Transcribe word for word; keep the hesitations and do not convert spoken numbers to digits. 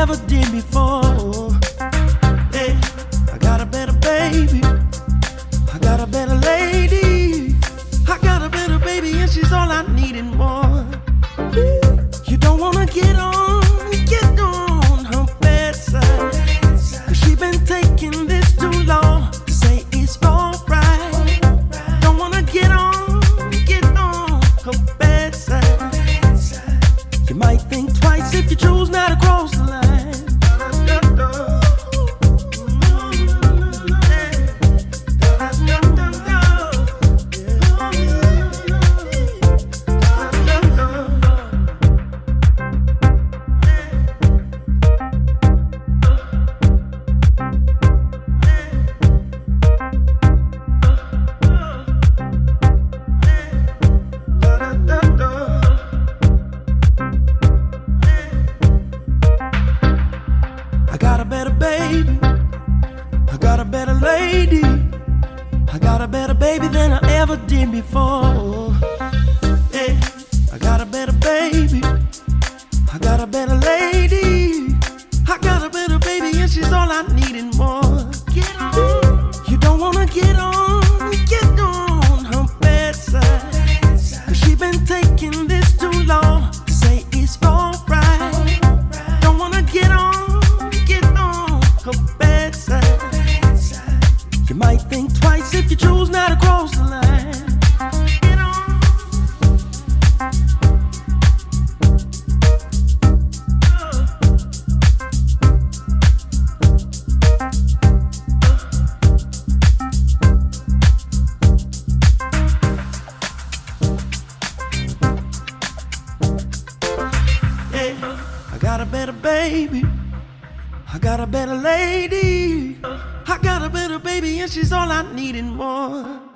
ever did before. Hey, I got a better baby, I got a better lady, I got a better baby, and she's all I need and more. You don't wanna get on, get on her bedside, 'cause she been taking this too long to say it's alright. Don't wanna get on, get on her bedside. You might think twice if you choose not to cross the line. I got a better baby, I got a better lady, I got a better baby than I ever did before. Hey, I got a better baby, I got a better lady, I got a better baby, and she's all I need and more. Get on. You don't wanna get on, get on her bedside, 'cause she been taking this too long to say it's alright. Don't wanna get on her bedside. You might think twice if you choose not to cross the line. Get on. Yeah, I got a better baby, I got a better lady, I got a better baby, and she's all I need and more.